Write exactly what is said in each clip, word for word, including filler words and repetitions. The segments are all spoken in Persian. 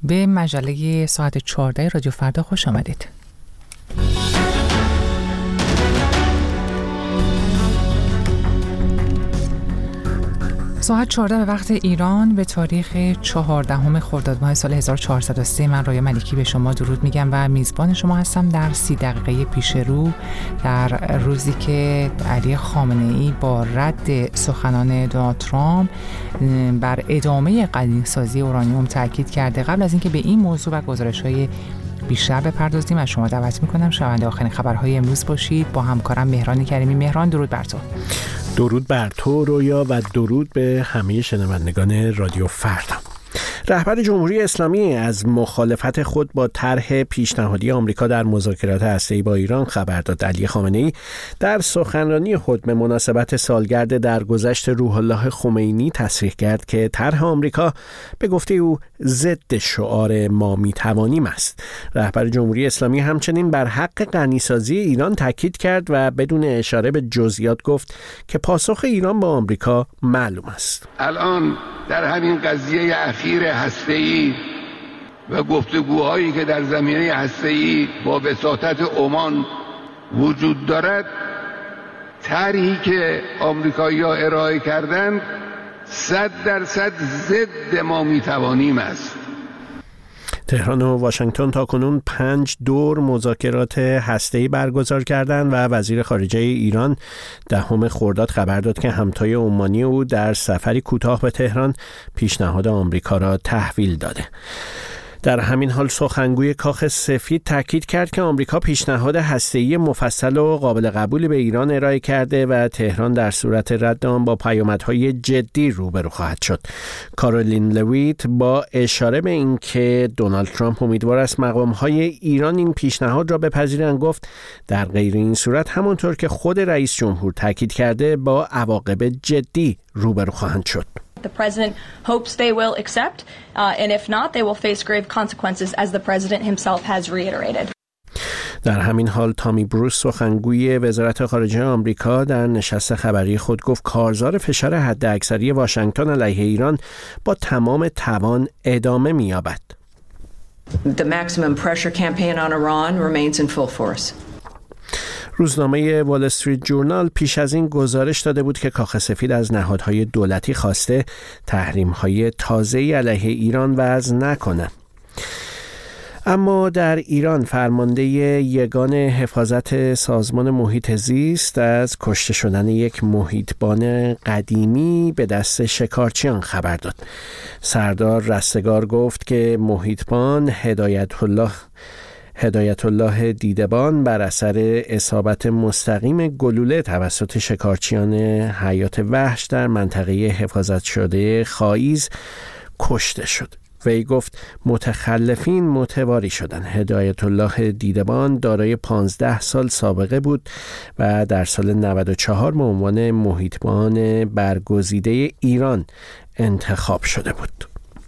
به مجله ساعت چهارده رادیو فردا خوش آمدید. ساعت چهارده به وقت ایران به تاریخ چهاردهم خرداد ماه سال هزار و چهارصد و سه. من رایه ملکی به شما درود میگم و میزبان شما هستم در سی دقیقه پیش رو، در روزی که علی خامنه‌ای با رد سخنان دونالد ترامپ بر ادامه غنیسازی اورانیوم تاکید کرده. قبل از اینکه به این موضوع و گزارش‌های بیشتر بپردازیم، از شما دعوت میکنم شنونده آخرین خبرهای امروز باشید با همکارم مهران کریمی. مهران، درود بر تو. درود بر تو رویا و درود به همه شنوندگان رادیو فردا. رهبر جمهوری اسلامی از مخالفت خود با طرح پیشنهادی آمریکا در مذاکرات هسته‌ای با ایران خبر داد. علی خامنه‌ای در سخنرانی خود به مناسبت سالگرد درگذشت روح الله خمینی تصریح کرد که طرح آمریکا به گفته او ضد شعار ما میتوانیم است. رهبر جمهوری اسلامی همچنین بر حق غنیسازی ایران تاکید کرد و بدون اشاره به جزئیات گفت که پاسخ ایران با آمریکا معلوم است. الان در همین قضیه اخیر هسته‌ای و گفتگوهایی که در زمینه هسته‌ای با وساطت عمان وجود دارد، طرحی که آمریکایی‌ها ارائه کردند صد درصد ضد ما میتوانیم است. تهران و واشنگتن تاکنون پنج دور مذاکرات هسته‌ای برگزار کردند و وزیر خارجه ایران دهم خرداد خبر داد که همتای عمانی او در سفری کوتاه به تهران پیشنهاد آمریکا را تحویل داده. در همین حال سخنگوی کاخ سفید تاکید کرد که آمریکا پیشنهاد هسته‌ای مفصل و قابل قبولی به ایران ارائه کرده و تهران در صورت رد آن با پیامدهای جدی روبرو خواهد شد. کارولین لویت با اشاره به اینکه دونالد ترامپ امیدوار است مقام‌های ایران این پیشنهاد را بپذیرند گفت در غیر این صورت همانطور که خود رئیس جمهور تاکید کرده با عواقب جدی روبرو خواهند شد. The president hopes they will accept, uh, and if not, they will face grave consequences, as the president himself has reiterated. در همین حال تامی بروس سخنگوی وزارت خارجه آمریکا در نشست خبری خود گفت کارزار فشار حداکثری واشنگتن علیه ایران با تمام توان ادامه می‌یابد. The maximum pressure campaign on Iran remains in full force. روزنامه وال استریت جورنال پیش از این گزارش داده بود که کاخ سفید از نهادهای دولتی خواسته تحریم‌های تازه‌ای علیه ایران وضع نکنه. اما در ایران فرمانده یگان حفاظت سازمان محیط زیست از کشته شدن یک محیطبان قدیمی به دست شکارچیان خبر داد. سردار رستگار گفت که محیطبان هدایت الله هدایت الله دیدبان بر اثر اصابت مستقیم گلوله توسط شکارچیان حیات وحش در منطقه حفاظت شده خاییز کشته شد. وی گفت متخلفین متواری شدند. هدایت الله دیدبان دارای پانزده سال سابقه بود و در سال نود و چهار به عنوان محیطبان برگزیده ایران انتخاب شده بود.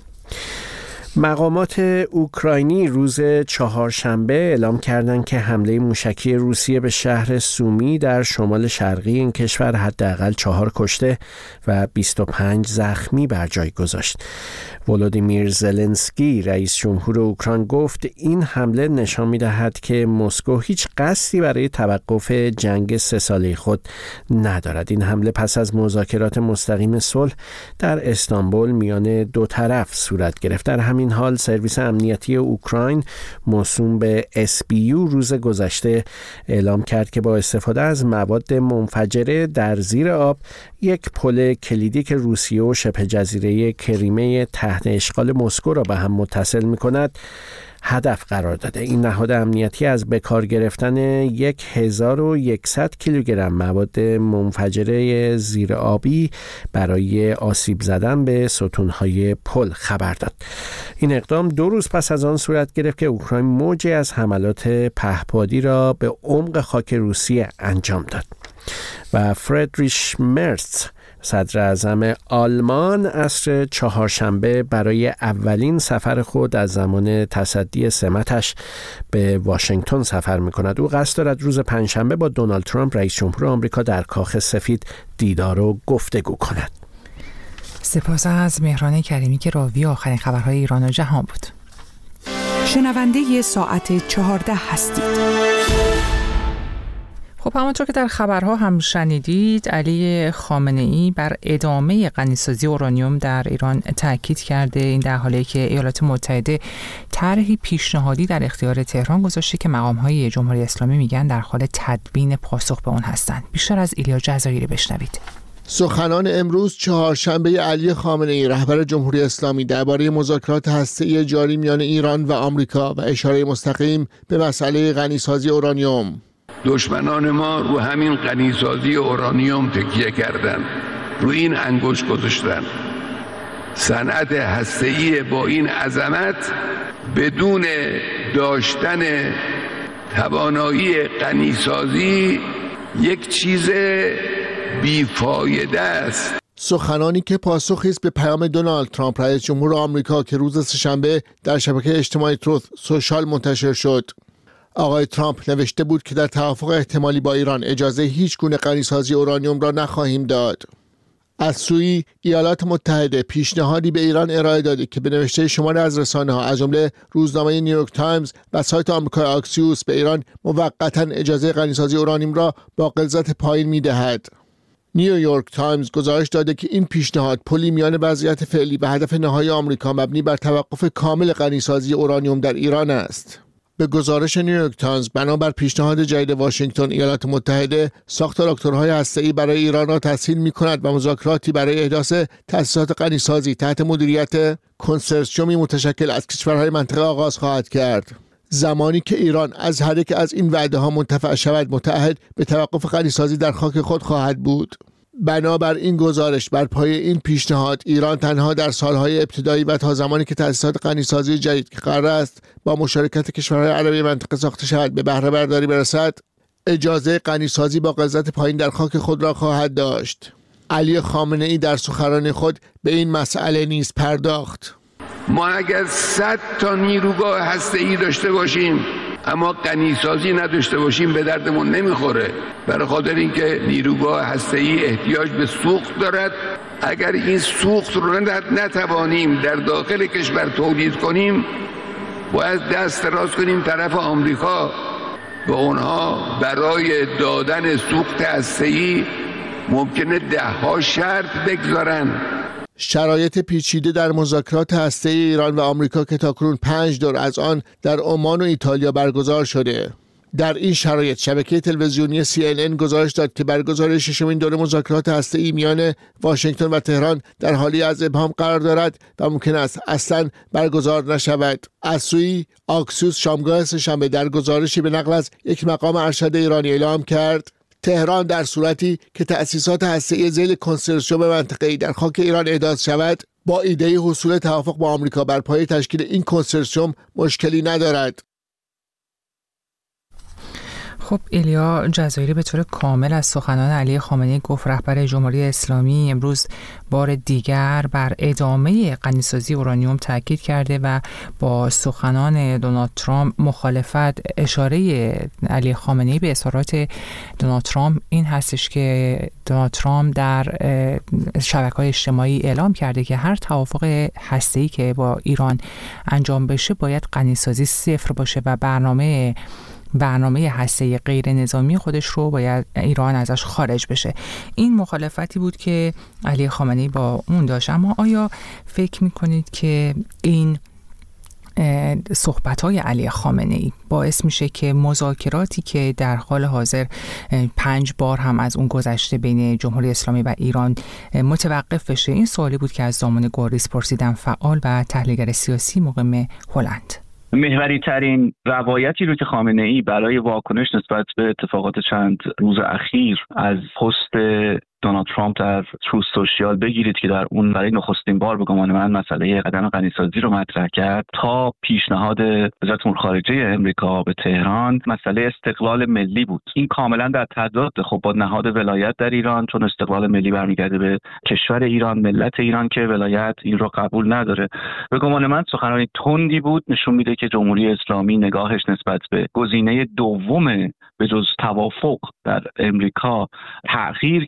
مقامات اوکراینی روز چهارشنبه اعلام کردند که حمله موشکی روسیه به شهر سومی در شمال شرقی این کشور حداقل چهار کشته و بیست و پنج زخمی بر جای گذاشت. ولودیمیر زلنسکی رئیس جمهور اوکراین گفت این حمله نشان می‌دهد که مسکو هیچ قصدی برای توقف جنگ سه ساله خود ندارد. این حمله پس از مذاکرات مستقیم صلح در استانبول میان دو طرف صورت گرفت. در همین حال سرویس امنیتی اوکراین موسوم به اس بی یو روز گذشته اعلام کرد که با استفاده از مواد منفجره در زیر آب یک پل کلیدی که روسیه و شبه جزیره کریمه تحت اشغال مسکو را به هم متصل می‌کند هدف قرار داده. این نهاد امنیتی از بکار گرفتن هزار و صد کیلوگرم مواد منفجره زیر آبی برای آسیب زدن به ستونهای پل خبر داد. این اقدام دو روز پس از آن صورت گرفت که اوکراین موجی از حملات پهپادی را به عمق خاک روسیه انجام داد. و فردریش مرتز صدر اعظم آلمان عصر چهارشنبه برای اولین سفر خود از زمان تصدی سمتش به واشنگتن سفر می‌کند. او قصد دارد روز پنجشنبه با دونالد ترامپ رئیس جمهور آمریکا در کاخ سفید دیدار و گفتگو کند. سپاس از مهران کریمی که راوی آخرین خبرهای ایران و جهان بود. شنونده ساعت چهارده هستید. خب همونطور که در خبرها هم شنیدید، علی خامنه‌ای بر ادامه غنیسازی اورانیوم در ایران تاکید کرده. این در حالی که ایالات متحده طرحی پیشنهادی در اختیار تهران گذاشته که مقام‌های جمهوری اسلامی میگن در حال تدوین پاسخ به اون هستند. بیشتر از ایلیا جزایری بشنوید. سخنان امروز چهارشنبه علی خامنه‌ای رهبر جمهوری اسلامی درباره مذاکرات هسته‌ای جاری میان ایران و آمریکا و اشاره مستقیم به مسئله غنیسازی اورانیوم. دشمنان ما رو همین غنیسازی اورانیوم تکیه کردن، رو این انگشت گذاشتن. صنعت هسته‌ای با این عظمت بدون داشتن توانایی غنیسازی یک چیز بیفایده است. سخنانی که پاسخی است به پیام دونالد ترامپ رئیس جمهور آمریکا که روز سه‌شنبه در شبکه اجتماعی تروث سوشال منتشر شد. آقای ترامپ نوشته بود که در توافق احتمالی با ایران اجازه هیچ گونه غنیسازی اورانیوم را نخواهیم داد. از سوی ایالات متحده پیشنهادی به ایران ارائه داده که به نوشته شماری از رسانه‌ها از جمله روزنامه نیویورک تایمز و سایت آمریکای آکسیوس به ایران موقتا اجازه غنیسازی اورانیوم را با غلظت پایین می‌دهد. نیویورک تایمز گزارش داده که این پیشنهاد پلی میان وضعیت فعلی و هدف نهایی آمریکا مبنی بر توقف کامل غنیسازی اورانیوم در ایران است. به گزارش نیویورک تایمز بنابر پیشنهاد جدید واشنگتن، ایالات متحده ساخت راکتورهای هسته‌ای برای ایران را تسهیل می‌کند و مذاکراتی برای احداث تأسیسات غنیسازی تحت مدیریت کنسرسیومی متشکل از کشورهای منطقه آغاز خواهد کرد. زمانی که ایران از هر یک از این وعده‌ها منتفع شود، متعهد به توقف غنیسازی در خاک خود خواهد بود. بنابر این گزارش بر پایه این پیشنهاد ایران تنها در سالهای ابتدایی و تا زمانی که تأسیسات غنیسازی جدید که قرار است با مشارکت کشورهای عربی منطقه ساخته شود به بهره برداری برسد، اجازه غنیسازی با غلظت پایین در خاک خود را خواهد داشت. علی خامنه‌ای در سخنرانی خود به این مسئله نیز پرداخت. ما اگر صد تا نیروگاه هسته‌ای داشته باشیم اما غنیسازی نداشته باشیم به دردمون نمیخوره، برای خاطر اینکه نیروگاه هسته‌ای احتیاج به سوخت دارد. اگر این سوخت رو نتوانیم در داخل کشور تولید کنیم، باید دست دراز کنیم طرف آمریکا و اونها برای دادن سوخت هسته‌ای ممکنه ده ها شرط بگذارن. شرایط پیچیده در مذاکرات هسته‌ای ایران و آمریکا که تاکنون پنج دور از آن در عمان و ایتالیا برگزار شده. در این شرایط شبکه تلویزیونی سی ان ان گزارش داد که برگزاری ششمین دور مذاکرات هسته‌ای میان واشنگتن و تهران در حالی از ابهام قرار دارد و ممکن است اصلاً برگزار نشود. از سوی آکسیوس شامگاه سه‌شنبه در گزارشی به نقل از یک مقام ارشد ایرانی اعلام کرد تهران در صورتی که تأسیسات هسته‌ای ذیل کنسرسیوم منطقه‌ای در خاک ایران احداث شود، با ایده حصول توافق با آمریکا بر پایه تشکیل این کنسرسیوم مشکلی ندارد. خب ایلیا جزایری به طور کامل از سخنان علی خامنه‌ای گفت رهبر جمهوری اسلامی امروز بار دیگر بر ادامه غنیسازی اورانیوم تاکید کرده و با سخنان دونالد ترامپ مخالفت. اشاره علی خامنه‌ای به اظهارات دونالد ترامپ این هستش که دونالد ترامپ در شبکه‌های اجتماعی اعلام کرده که هر توافق هسته‌ای که با ایران انجام بشه باید غنیسازی صفر باشه و برنامه برنامه هسته‌ای غیر نظامی خودش رو باید ایران ازش خارج بشه. این مخالفتی بود که علی خامنه‌ای با اون داشت. اما آیا فکر می‌کنید که این صحبت‌های علی خامنه‌ای باعث میشه که مذاکراتی که در حال حاضر پنج بار هم از اون گذشته بین جمهوری اسلامی و ایران متوقف بشه؟ این سوالی بود که از دامون گوریس پرسیدم، فعال و تحلیلگر سیاسی مقیم هلند. محوری ترین روایتی رو که خامنه‌ای برای واکنش نسبت به اتفاقات چند روز اخیر از پست دونالد ترامپ در تروث سوشیال بگیرید که در اون برای نخستین بار به گمان من مسئله قدم غنیسازی رو مطرح کرد، تا پیشنهاد وزارت امور خارجه امریکا به تهران مسئله استقلال ملی بود. این کاملا در تضاد خب با نهاد ولایت در ایران، چون استقلال ملی برمیگرده به کشور ایران، ملت ایران که ولایت این رو قبول نداره. به گمان من سخنرانی تندی بود، نشون میده که جمهوری اسلامی نگاهش نسبت به گزینه دوم به جز توافق در امریکا تأخیر کرده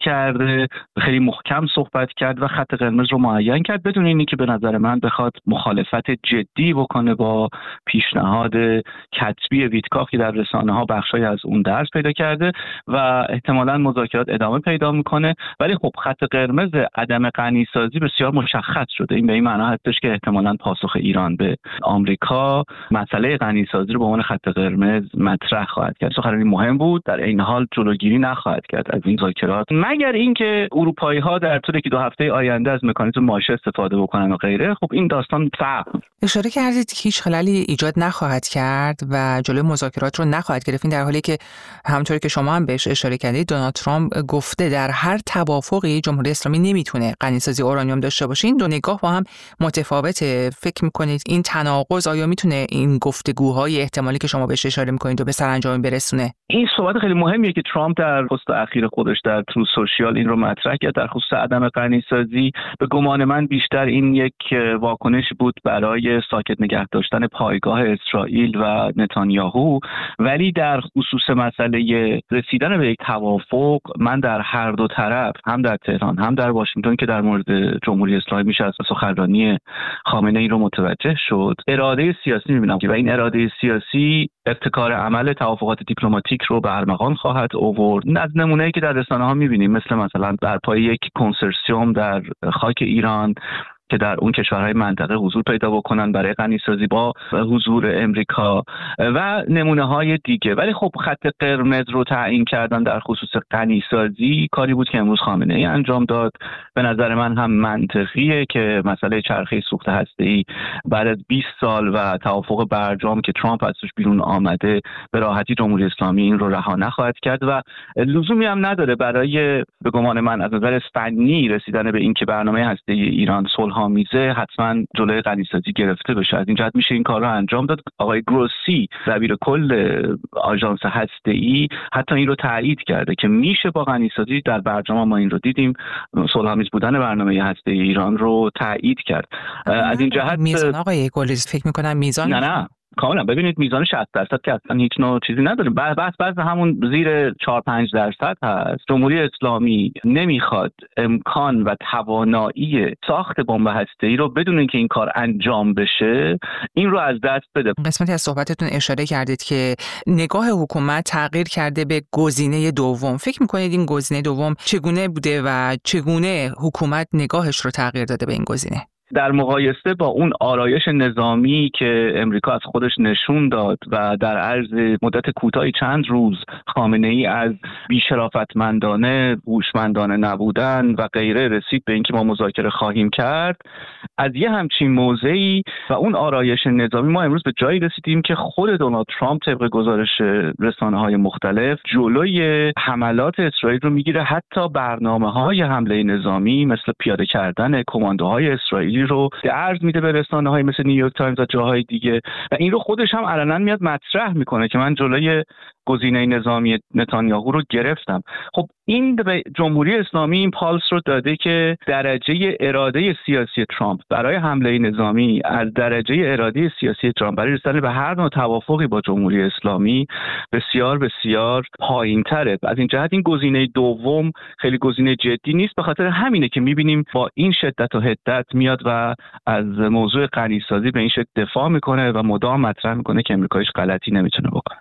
بره خیلی محکم صحبت کرد و خط قرمز رو معین کرد بدون اینی که به نظر من بخواد مخالفت جدی بکنه با پیشنهاد کتبی ویتکاف که در رسانه‌ها بخشای از اون درس پیدا کرده و احتمالاً مذاکرات ادامه پیدا میکنه. ولی خب خط قرمز عدم غنی‌سازی بسیار مشخص شده. این به این معنا هستش که احتمالاً پاسخ ایران به آمریکا مسئله غنی‌سازی رو به عنوان خط قرمز مطرح خواهد کرد. سخنرانی مهم بود، در این حال جلوگیری نخواهد کرد از این مذاکرات مگر اینکه اروپایی‌ها در طول یک دو هفته آینده از مکانیزم ماشه استفاده بکنن و غیره. خب این داستان فرق. اشاره کردید که هیچ خللی ایجاد نخواهد کرد و جلوی مذاکرات رو نخواهد گرفت، در حالی که همونطوری که شما هم بهش اشاره کردید دونالد ترامپ گفته در هر توافقی جمهوری اسلامی نمیتونه غنی‌سازی اورانیوم داشته باشه. این دو نگاه با هم متفاوته. فکر می‌کنید این تناقض آیا میتونه این گفتگوهای احتمالی که شما بهش اشاره می‌کنید و به سرانجام برسونه؟ این صحبت خیلی مهمیه که ترامپ در پست اخیر خودش در ترو سوشیال این رو مطرح کرد در خصوص عدم غنی‌سازی. به گمان من بیشتر این یک واکنش بود برای ساکت نگه داشتن پایگاه اسرائیل و نتانیاهو، ولی در خصوص مسئله رسیدن به یک توافق من در هر دو طرف، هم در تهران هم در واشنگتن که در مورد جمهوری اسلامی میشه از سخنرانی خامنه‌ای رو متوجه شد، اراده سیاسی می‌بینم و این اراده سیاسی ابتکار عمل توافقات دیپلماتیک رو به ارمغان خواهد آورد. از نمونه‌ای که در رسانه‌ها می‌بینیم مثل مثلا برپای یک کنسورسیوم در خاک ایران که در اون کشورهای منطقه حضور پیدا بکنن برای غنی‌سازی با حضور امریکا و نمونه‌های دیگه. ولی خب خط قرمز رو تعیین کردن در خصوص غنی‌سازی کاری بود که امروز خامنه‌ای انجام داد. به نظر من هم منطقیه که مسئله چرخه سوخت هسته‌ای بعد از بیست سال و توافق برجام که ترامپ ازش بیرون آمده به راحتی جمهوری اسلامی این رو رها نخواهد کرد و لزومی هم نداره برای به گمان من از نظر فنی رسیدن به این که برنامه هسته‌ای ایران صلح میزه حتما جلوی غنی‌سازی گرفته بشه. از این جهت میشه این کار رو انجام داد. آقای گروسی دبیر کل آژانس هسته‌ای حتی این رو تایید کرده که میشه با غنی‌سازی در برجام ما این رو دیدیم صلح‌آمیز بودن برنامه هسته‌ای ایران رو تایید کرد. از این جهت میزان آقای گروسی فکر می‌کنم میزان نه نه کاملا ببینید میزان شصت درصد که اصلا هیچ نوع چیزی نداره. بس بس همون زیر چهار پنج درصد هست. جمهوری اسلامی نمیخواد امکان و توانایی ساخت بمب هسته‌ای رو بدون اینکه این کار انجام بشه این رو از دست بده. قسمتی از صحبتتون اشاره کردید که نگاه حکومت تغییر کرده به گزینه دوم. فکر می‌کنید این گزینه دوم چگونه بوده و چگونه حکومت نگاهش رو تغییر داده به این گزینه؟ در مقایسه با اون آرایش نظامی که امریکا از خودش نشون داد و در عرض مدت کوتاهی چند روز خامنه‌ای از بی‌شرافتمندانه، هوشمندانه نبودن و غیره رسید به اینکه ما مذاکره خواهیم کرد، از یه همچین موضعی و اون آرایش نظامی ما امروز به جایی رسیدیم که خود دونالد ترامپ طبق گزارش رسانه‌های مختلف جلوی حملات اسرائیل رو میگیره، حتی برنامه‌های حمله نظامی مثل پیاده کردن کماندوهای اسرائیلی رو عرض میده به رسانه‌های مثل نیویورک تایمز و جاهای دیگه و این رو خودش هم علنا میاد مطرح میکنه که من جلوی گزینه نظامی نتانیاهو رو گرفتم. خب این به جمهوری اسلامی این پالس رو داده که درجه اراده سیاسی ترامپ برای حمله نظامی از درجه اراده سیاسی ترامپ برای رسیدن به هر نوع توافقی با جمهوری اسلامی بسیار بسیار پایین‌تره. از این جهت این گزینه دوم خیلی گزینه جدی نیست. به خاطر همینه که می‌بینیم با این شدت و حدت میاد و از موضوع غنی‌سازی به این شکل دفاع میکنه و مدام مطرح میکنه که امریکا هیچ غلطی نمیتونه بکنه.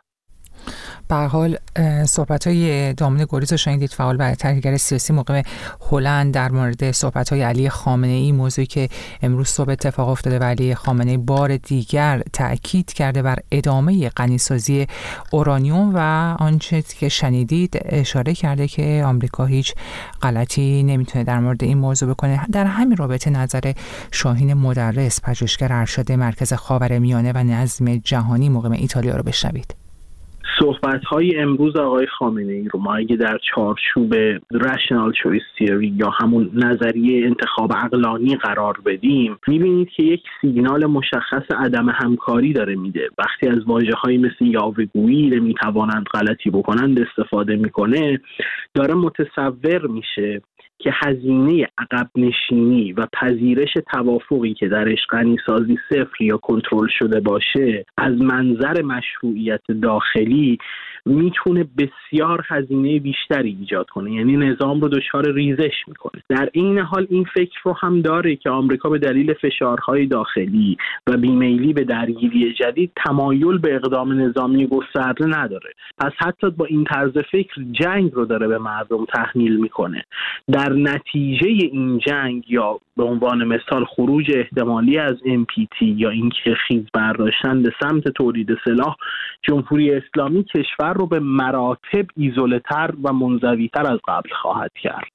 به هر حال صحبت‌های دامن گریز رو شنیدید، فعال و تحلیلگر سیاسی مقیم هلند در مورد صحبت‌های علی خامنه‌ای، موضوعی که امروز صبح اتفاق افتاده و علی خامنه‌ای بار دیگر تأکید کرده بر ادامه غنی‌سازی اورانیوم و آنچه که شنیدید اشاره کرده که آمریکا هیچ غلطی نمیتونه در مورد این موضوع بکنه. در همین رابطه نظر شاهین مدرس، پژوهشگر ارشد مرکز خاورمیانه و نظم جهانی مقیم ایتالیا رو بشنوید. صحبت‌های امروز آقای خامنه‌ای رو ما اگه در چارچوب رشنال چویس تیوری یا همون نظریه انتخاب عقلانی قرار بدیم، می‌بینید که یک سیگنال مشخص عدم همکاری داره میده. وقتی از واژه‌هایی مثل یاوه‌گویی نمی‌توانند غلطی بکنند استفاده می‌کنه، داره متصور میشه که هزینه عقب نشینی و پذیرش توافقی که درش غنی‌سازی صفر یا کنترل شده باشه از منظر مشروعیت داخلی میتونه بسیار هزینه بیشتری ایجاد کنه، یعنی نظام رو دچار ریزش میکنه. در این حال این فکر رو هم داره که آمریکا به دلیل فشارهای داخلی و بیمیلی به درگیری جدید تمایل به اقدام نظامی گسترده نداره. پس حتی با این طرز فکر جنگ رو داره به مردم تحمیل میکنه. در نتیجه این جنگ یا به عنوان مثال خروج احتمالی از ام پی تی یا اینکه خیز برداشتن به سمت تولید سلاح، جمهوری اسلامی کشور رو به مراتب ایزوله‌تر و منزوی‌تر از قبل خواهد کرد.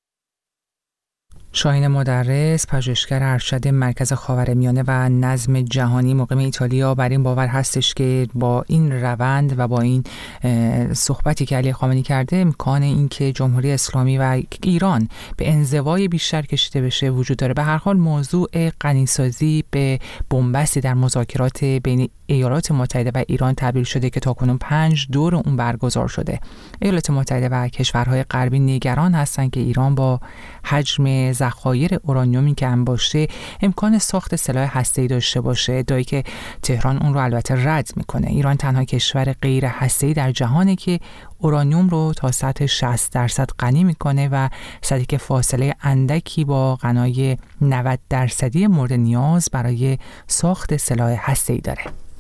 شاهین مدرس، پژوهشگر ارشد مرکز خاورمیانه و نظم جهانی مقیم ایتالیا، بر این باور هستش که با این روند و با این صحبتی که علی خامنه‌ای کرده امکان این که جمهوری اسلامی و ایران به انزوای بیشتر کشیده بشه وجود داره. به هر حال موضوع غنیسازی به بنبستی در مذاکرات بین ایالات متحده و ایران تبدیل شده که تاکنون پنج دور اون برگزار شده. ایالات متحده و کشورهای غربی نگران هستند که ایران با حجم ذخایر اورانیومی که انباشته امکان ساخت سلاح هسته‌ای داشته باشه، ادعایی که تهران اون رو البته رد میکنه. ایران تنها کشور غیر هسته‌ای در جهانه که اورانیوم رو تا سطح شصت درصد غنی میکنه و سطحی که فاصله اندکی با غنای نود درصدی مورد نیاز برای ساخت سلاح هسته‌ای داره.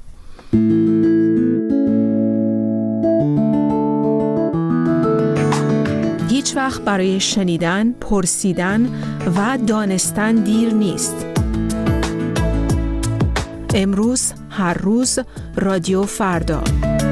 هیچ وقت برای شنیدن، پرسیدن و دانستن دیر نیست. امروز، هر روز، رادیو فردا.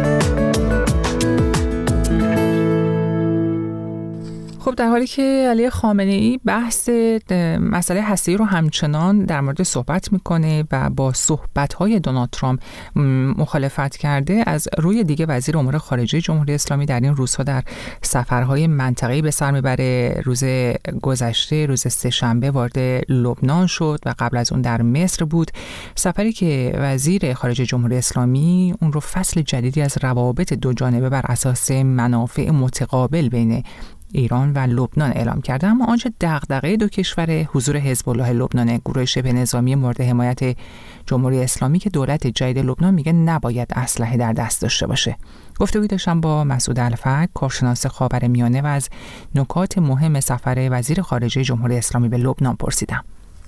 خب در حالی که علی خامنه‌ای بحث مسئله هسته‌ای رو همچنان در مورد صحبت میکنه و با صحبت‌های دونالد ترامپ مخالفت کرده، از روی دیگه وزیر امور خارجه جمهوری اسلامی در این روزها در سفرهای منطقه‌ای به سر میبره. روز گذشته روز سه‌شنبه وارد لبنان شد و قبل از اون در مصر بود، سفری که وزیر خارجه جمهوری اسلامی اون رو فصل جدیدی از روابط دو جانبه بر اساس منافع متقابل بین ایران و لبنان اعلام کرده. اما آنچه دغدغه دو کشور حضور حزب الله لبنان، گروه شبه نظامی مورد حمایت جمهوری اسلامی که دولت جدید لبنان میگه نباید اسلحه در دست داشته باشه. گفتگوی داشتم با مسعود الفک، کارشناس خاورمیانه، و از نکات مهم سفر وزیر خارجه جمهوری اسلامی به لبنان پرسیدم.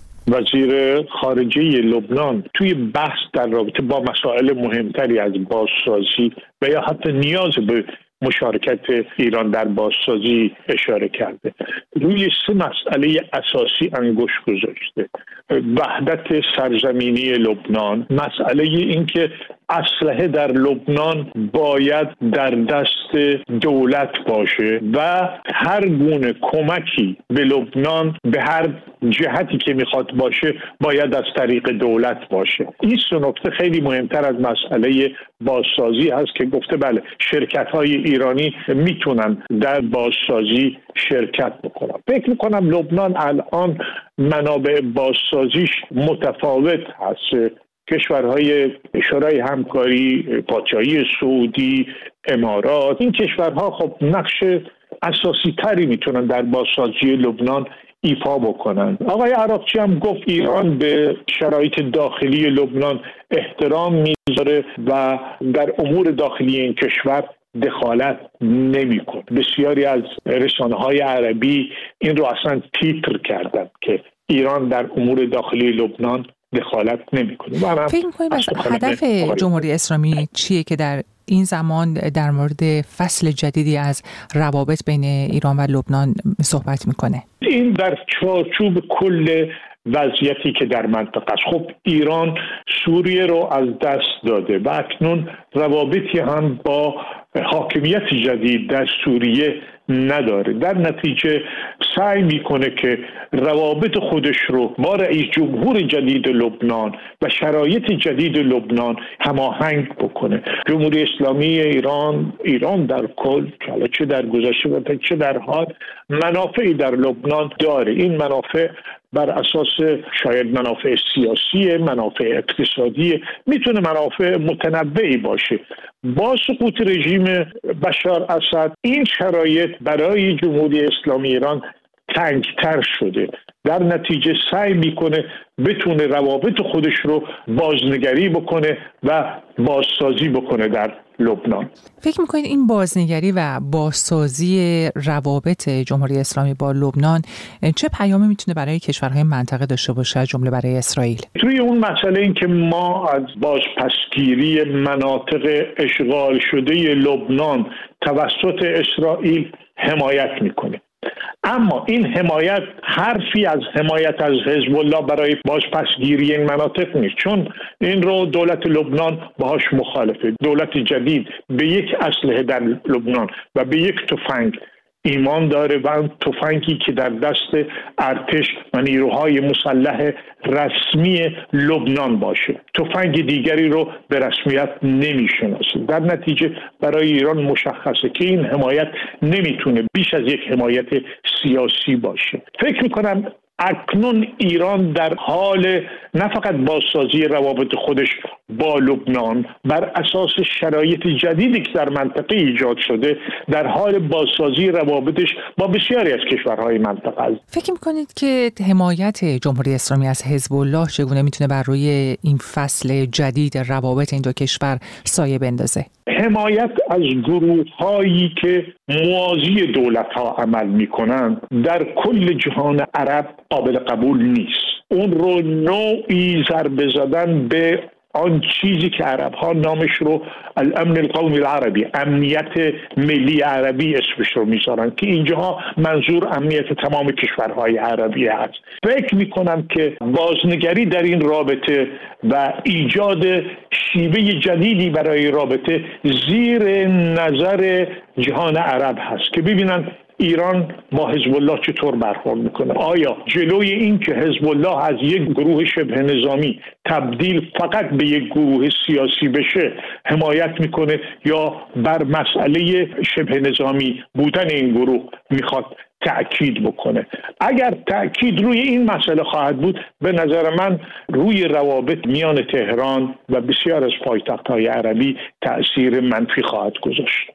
وزیر خارجه لبنان توی بحث در رابطه با مسائل مهمتری از بازسازی و یا حتی نیاز به مشارکت ایران در بازسازی اشاره کرده. روی سه مسئله اساسی انگشت گذاشته: وحدت سرزمینی لبنان، مسئله این که اسلحه در لبنان باید در دست دولت باشه و هر گونه کمکی به لبنان به هر جهتی که میخواد باشه باید از طریق دولت باشه. این سه نکته خیلی مهمتر از مسئله بازسازی هست که گفته بله شرکت‌های ایرانی میتونن در بازسازی شرکت بکنن. فکر میکنم لبنان الان منابع بازسازیش متفاوت هست. کشورهای شورای همکاری، پادشاهی سعودی، امارات، این کشورها خب نقش اساسی تری میتونن در بازسازی لبنان ایفا بکنن. آقای عراقچی هم گفت ایران به شرایط داخلی لبنان احترام میذاره و در امور داخلی این کشور دخالت نمیکنه. بسیاری از رسانه‌های عربی این رو اصلا تیتر کردن که ایران در امور داخلی لبنان دخالت نمیکنه. فکر می‌کنید هدف جمهوری اسلامی چیه که در این زمان در مورد فصل جدیدی از روابط بین ایران و لبنان صحبت میکنه؟ این در چارچوب کل وضعیتی که در منطقه است. خب ایران سوریه رو از دست داده و اکنون روابطی هم با حاکمیت جدید در سوریه نداره. در نتیجه سعی میکنه که روابط خودش رو با رئیس جمهور جدید لبنان و شرایط جدید لبنان هماهنگ بکنه. جمهوری اسلامی ایران ایران در کل چه در گذشته و چه در حال منافعی در لبنان داره. این منافع بر اساس شاید منافع سیاسی، منافع اقتصادی، میتونه منافع متنوعی باشه. با سقوط رژیم بشار اسد این شرایط برای جمهوری اسلامی ایران تنگتر شده. در نتیجه سعی میکنه بتونه روابط خودش رو بازنگری بکنه و بازسازی بکنه در لبنان. فکر میکنید این بازنگری و بازسازی روابط جمهوری اسلامی با لبنان چه پیامی میتونه برای کشورهای منطقه داشته باشه، جمله برای اسرائیل؟ توی اون مسئله این که ما از بازپسگیری مناطق اشغال شده لبنان توسط اسرائیل حمایت میکنه، اما این حمایت حرفی از حمایت از حزب الله برای بازپسگیری این مناطق نیست، چون این رو دولت لبنان باهاش مخالفه. دولت جدید به یک اسلحه در لبنان و به یک تفنگ ایمان داره و اون تفنگی که در دست ارتش و نیروهای مسلح رسمی لبنان باشه. تفنگ دیگری رو به رسمیت نمیشناسه. در نتیجه برای ایران مشخصه که این حمایت نمیتونه بیش از یک حمایت سیاسی باشه. فکر میکنم اکنون ایران در حال نه فقط بازسازی روابط خودش با لبنان بر اساس شرایط جدیدی که در منطقه ایجاد شده، در حال بازسازی روابطش با بسیاری از کشورهای منطقه است. فکر می‌کنید که حمایت جمهوری اسلامی از حزب الله چگونه میتونه بر روی این فصل جدید روابط این دو کشور سایه بندازه؟ حمایت از گروه‌هایی که موازی دولت‌ها عمل می‌کنند در کل جهان عرب قابل قبول نیست. اون رو نوعی ضربه زدن به آن چیزی که عرب ها نامش رو الامن القومی العربی، امنیت ملی عربی اسمش رو میذارن، که اینجاها منظور امنیت تمام کشورهای عربی هست. فکر میکنم که بازنگری در این رابطه و ایجاد شیوه جدیدی برای رابطه زیر نظر جهان عرب هست که ببینن ایران با حزب الله چطور برخورد میکنه. آیا جلوی این که حزب الله از یک گروه شبه نظامی تبدیل فقط به یک گروه سیاسی بشه حمایت میکنه، یا بر مسئله شبه نظامی بودن این گروه میخواد تأکید بکنه؟ اگر تأکید روی این مسئله خواهد بود، به نظر من روی روابط میان تهران و بسیار از پایتخت‌های عربی تأثیر منفی خواهد گذاشت.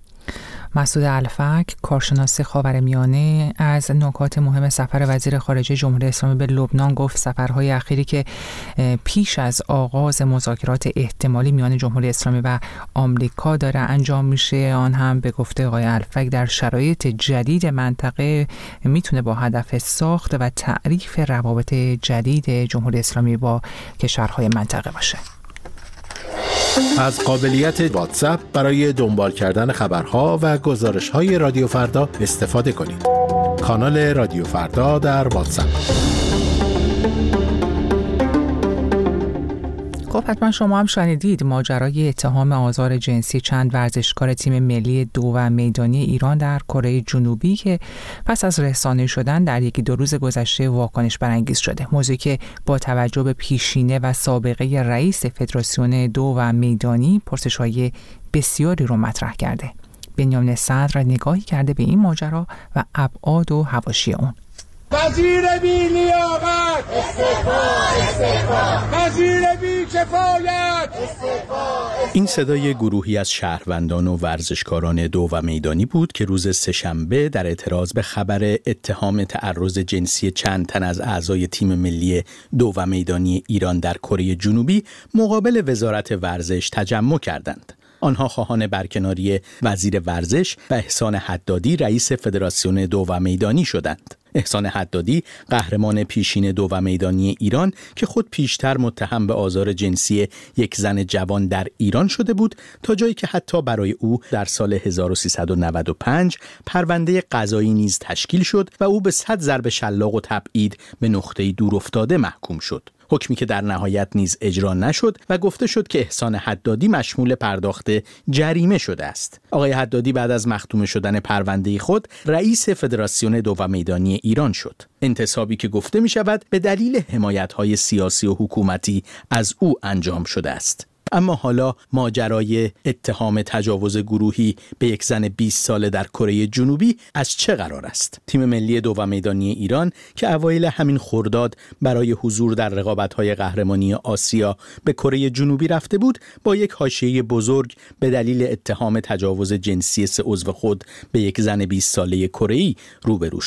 مسعود الفک، کارشناس خاورمیانه، از نکات مهم سفر وزیر خارجه جمهوری اسلامی به لبنان گفت سفرهای اخیری که پیش از آغاز مذاکرات احتمالی میان جمهوری اسلامی و آمریکا داره انجام میشه، آن هم به گفته آقای الفک در شرایط جدید منطقه میتونه با هدف ساخت و تعریف روابط جدید جمهوری اسلامی با کشورهای منطقه باشه. از قابلیت واتساپ برای دنبال کردن خبرها و گزارش‌های رادیو فردا استفاده کنید. کانال رادیو فردا در واتساپ. خب حتما شما هم شنیدید ماجرای اتهام آزار جنسی چند ورزشکار تیم ملی دو و میدانی ایران در کره جنوبی که پس از رسانه‌ای شدن در یکی دو روز گذشته واکنش برانگیز شده. موضوعی که با توجه به پیشینه و سابقه رئیس فدراسیون دو و میدانی پرسش‌های بسیاری رو مطرح کرده. بنیامین صدر نگاهی کرده به این ماجرا و ابعاد و حواشی اون. وزیر بی لیاقت استعفا، استعفا. وزیر بی کفایت استعفا. این صدای گروهی از شهروندان و ورزشکاران دو و میدانی بود که روز سه‌شنبه در اعتراض به خبر اتهام تعرض جنسی چند تن از اعضای تیم ملی دو و میدانی ایران در کره جنوبی مقابل وزارت ورزش تجمع کردند. آنها خواهان برکناری وزیر ورزش و احسان حدادی رئیس فدراسیون دو و میدانی شدند. احسان حدادی قهرمان پیشین دو و میدانی ایران که خود پیشتر متهم به آزار جنسی یک زن جوان در ایران شده بود، تا جایی که حتی برای او در سال هزار و سیصد و نود و پنج پرونده قضایی نیز تشکیل شد و او به صد ضرب شلاق و تبعید به نقطه‌ای دور افتاده محکوم شد. حکمی که در نهایت نیز اجرا نشد و گفته شد که احسان حدادی مشمول پرداخت جریمه شده است. آقای حدادی بعد از مختوم شدن پرونده خود رئیس فدراسیون دو و میدانی ایران شد. انتصابی که گفته می شود به دلیل حمایت‌های سیاسی و حکومتی از او انجام شده است. اما حالا ماجرای اتهام تجاوز گروهی به یک زن بیست ساله در کره جنوبی از چه قرار است؟ تیم ملی دو و میدانی ایران که اوایل همین خرداد برای حضور در رقابت‌های قهرمانی آسیا به کره جنوبی رفته بود، با یک حاشیه بزرگ به دلیل اتهام تجاوز جنسی سه عضو خود به یک زن بیست ساله کره‌ای روبرو شد.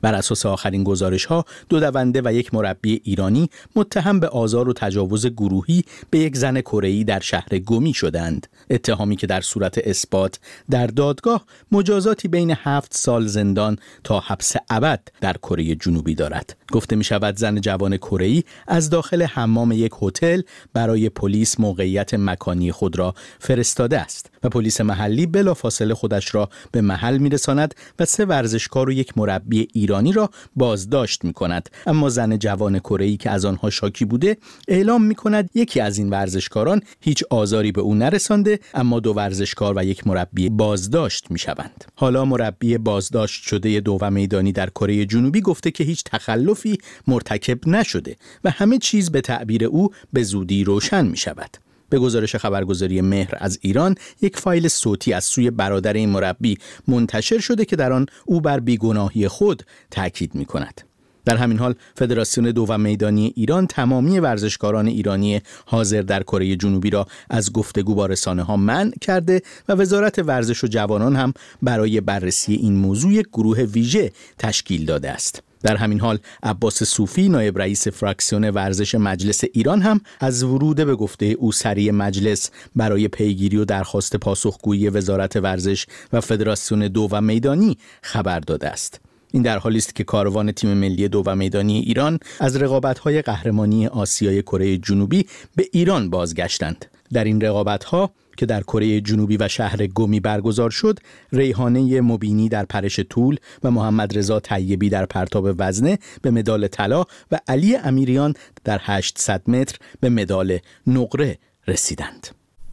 بر اساس آخرین گزارش‌ها، دو دونده و یک مربی ایرانی متهم به آزار و تجاوز گروهی به یک زن کره‌ای در شهر گمی شدند. اتهامی که در صورت اثبات در دادگاه مجازاتی بین هفت سال زندان تا حبس ابد در کره جنوبی دارد. گفته می شود زن جوان کره‌ای از داخل حمام یک هتل برای پلیس موقعیت مکانی خود را فرستاده است و پلیس محلی بلافاصله خودش را به محل می رساند و سه ورزشکار و یک مربی ایرانی را بازداشت می کند. اما زن جوان کره‌ای که از آنها شاکی بوده اعلام می کند یکی از این ورزشکاران هیچ آزاری به او نرسانده، اما دو ورزشکار و یک مربی بازداشت می شوند. حالا مربی بازداشت شده دو میدانی در کره جنوبی گفته که هیچ تخلفی مرتکب نشده و همه چیز به تعبیر او به زودی روشن می شود. به گزارش خبرگزاری مهر از ایران، یک فایل صوتی از سوی برادر این مربی منتشر شده که در آن او بر بیگناهی خود تاکید می کند. در همین حال فدراسیون دو میدانی ایران تمامی ورزشکاران ایرانی حاضر در کره جنوبی را از گفتگو با رسانه‌ها منع کرده و وزارت ورزش و جوانان هم برای بررسی این موضوع یک گروه ویژه تشکیل داده است. در همین حال عباس صوفی، نایب رئیس فراکسیون ورزش مجلس ایران، هم از ورود به گفته او سری مجلس برای پیگیری و درخواست پاسخگویی وزارت ورزش و فدراسیون دو میدانی خبر داده است. این در حالی است که کاروان تیم ملی دو میدانی ایران از رقابت‌های قهرمانی آسیای کره جنوبی به ایران بازگشتند. در این رقابت‌ها که در کره جنوبی و شهر گمی برگزار شد، ریحانه مبینی در پرش طول و محمد رضا طیبی در پرتاب وزنه به مدال طلا و علی امیریان در هشتصد متر به مدال نقره رسیدند.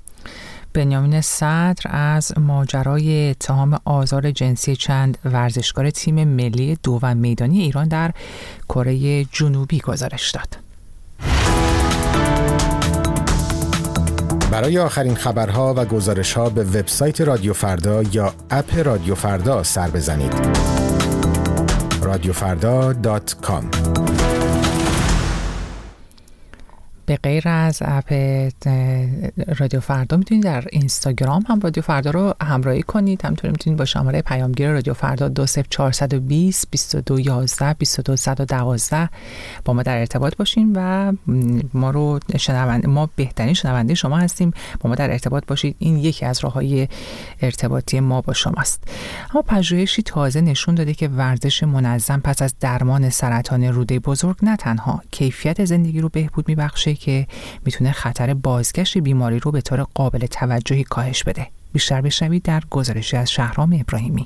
بنیامین صدر از ماجرای اتهام آزار جنسی چند ورزشکار تیم ملی دو میدانی ایران در کره جنوبی گزارش داد. برای آخرین خبرها و گزارشها به وبسایت رادیو فردا یا اپ رادیو فردا سر بزنید. رادیو فردا دات کام. به غیر از اپ رادیو فردا میتونید در اینستاگرام هم رادیو فردا رو همراهی کنید. همینطور میتونید با شماره پیامگیر رادیو فردا دو صفر چهار یک صفر بیست و دو یازده بیست و دو صد و دوازده با ما در ارتباط باشین و ما رو شنونده ما بهترین شنونده شما هستیم. با ما در ارتباط باشید. این یکی از راههای ارتباطی ما با شماست. اما پژوهشی تازه نشون داده که ورزش منظم پس از درمان سرطان روده بزرگ نه تنها کیفیت زندگی رو بهبود میبخشه که میتونه خطر بازگشت بیماری رو به طور قابل توجهی کاهش بده. بیشتر بشنوید در گزارشی از شهرام ابراهیمی.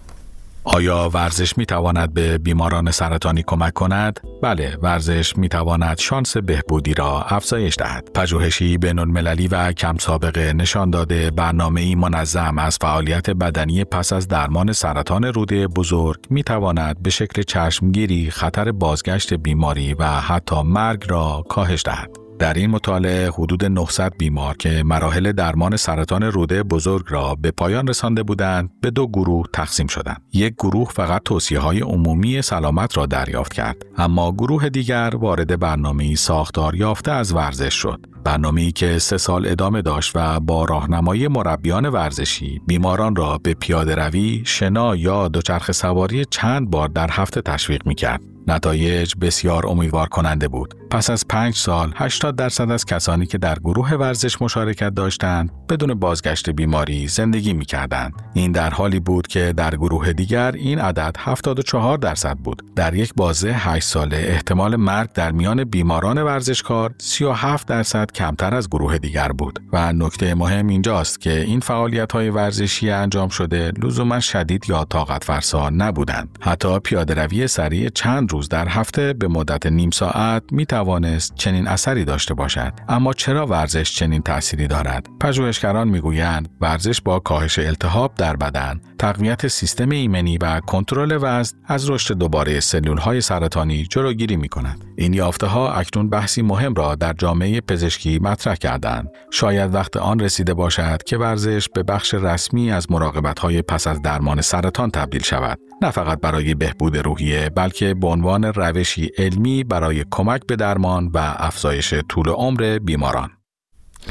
آیا ورزش میتواند به بیماران سرطانی کمک کند؟ بله، ورزش میتواند شانس بهبودی را افزایش دهد. پژوهشی بین‌المللی و کم سابقه نشان داده برنامه‌ای منظم از فعالیت بدنی پس از درمان سرطان روده بزرگ میتواند به شکل چشمگیری خطر بازگشت بیماری و حتی مرگ را کاهش دهد. در این مطالعه حدود نهصد بیمار که مراحل درمان سرطان روده بزرگ را به پایان رسانده بودند به دو گروه تقسیم شدند. یک گروه فقط توصیه‌های عمومی سلامت را دریافت کرد، اما گروه دیگر وارد برنامه‌ای ساختار یافته از ورزش شد. برنامه‌ای که سه سال ادامه داشت و با راهنمایی مربیان ورزشی بیماران را به پیاده‌روی، شنا یا دوچرخه سواری چند بار در هفته تشویق می‌کرد. نتایج بسیار امیدوار کننده بود. پس از پنج سال، هشتاد درصد از کسانی که در گروه ورزش مشارکت داشتند، بدون بازگشت بیماری زندگی می‌کردند. این در حالی بود که در گروه دیگر این عدد هفتاد و چهار درصد بود. در یک بازه هشت ساله احتمال مرگ در میان بیماران ورزشکار سی و هفت درصد کمتر از گروه دیگر بود. و نکته مهم اینجاست که این فعالیت‌های ورزشی انجام شده لزوما شدید یا طاقت فرسا نبودند. حتی پیاده‌روی سریع چند روز در هفته به مدت نیم ساعت می توانست چنین اثری داشته باشد. اما چرا ورزش چنین تأثیری دارد؟ پژوهشگران میگویند ورزش با کاهش التهاب در بدن، تقویت سیستم ایمنی و کنترل وزن از رشد دوباره سلول‌های سرطانی جلوگیری می‌کند. این یافته‌ها اکنون بحثی مهم را در جامعه پزشکی مطرح کردند. شاید وقت آن رسیده باشد که ورزش به بخش رسمی از مراقبت‌های پس از درمان سرطان تبدیل شود، نه فقط برای بهبود روحیه، بلکه به عنوان روشی علمی برای کمک به درمان و افزایش طول عمر بیماران.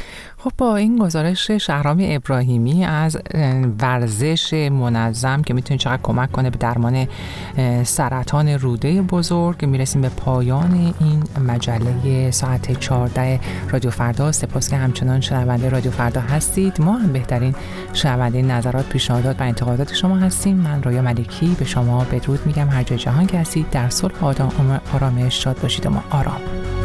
خب با این گزارش شهرام ابراهیمی از ورزش منظم که میتونه چقدر کمک کنه به درمان سرطان روده بزرگ میرسیم به پایان این مجله ساعت چهارده رادیو فردا. سپاس که همچنان شنونده رادیو فردا هستید. ما هم بهترین شنونده نظرات، پیشنهادات و انتقادات شما هستیم. من رویا ملکی به شما بدرود میگم. هر جای جهان که هستید در صلح و آرامش شاد باشید و ما آرام.